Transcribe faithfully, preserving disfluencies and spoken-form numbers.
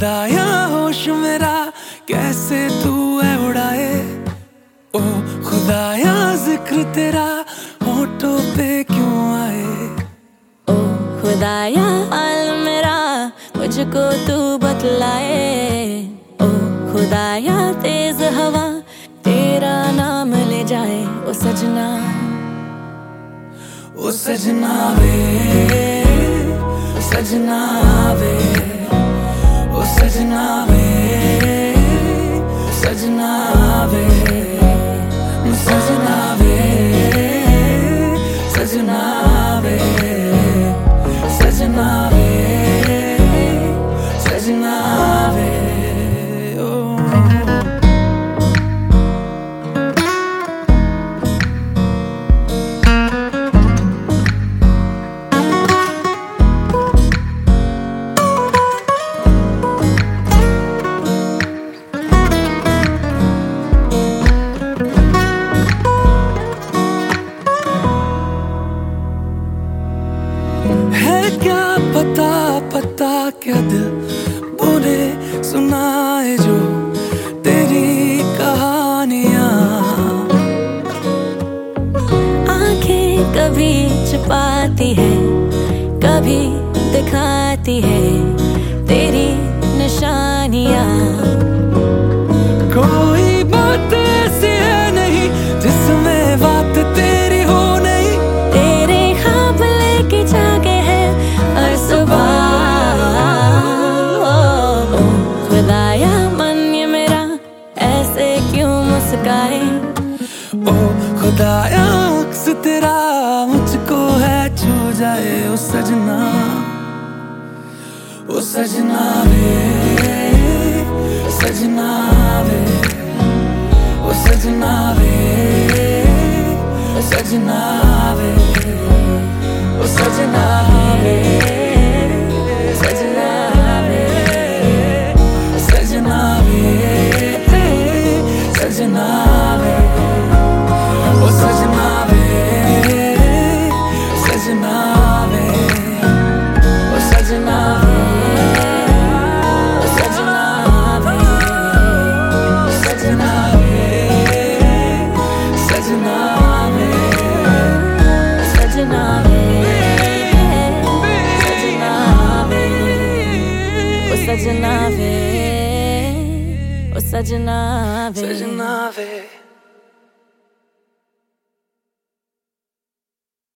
खुदाया होश मेरा कैसे तू है उड़ाए। ओ खुदाया जिक्र तेरा होठों पे क्यों आए। ओ खुदाया हाल मेरा मुझको तू बतलाए। ओ खुदाया तेज हवा तेरा नाम ले जाए। ओ सजना ओ सजना वे सजना वे ओ सजना वे सजना वे सजना वे सजना वे सजना वे सजना वे ओ क्या पता पता क्या दिल बोले सुनाए जो तेरी कहानियां। आंखें कभी छुपाती है कभी दिखाती है तेरी निशानियां। कोई बात ऐसी है नहीं जिसमें बात तेरी हो नहीं। तेरे ख्वाब लेके जागे हैं हर सुबह। ओ खुदाया मन ये मेरा ऐसे क्यों मुस्काए। ओ खुदाया अक्स तेरा मुझको है छू जाए। ओ सजना ओ सजना वे सजना वे ओ सजना वे सजना वे ओ सजना वे सजना वे सजना वे सजना वे ओ सजना वे सजना वे ओ सजना वे सजना वे ओ सजना वे सजना वे।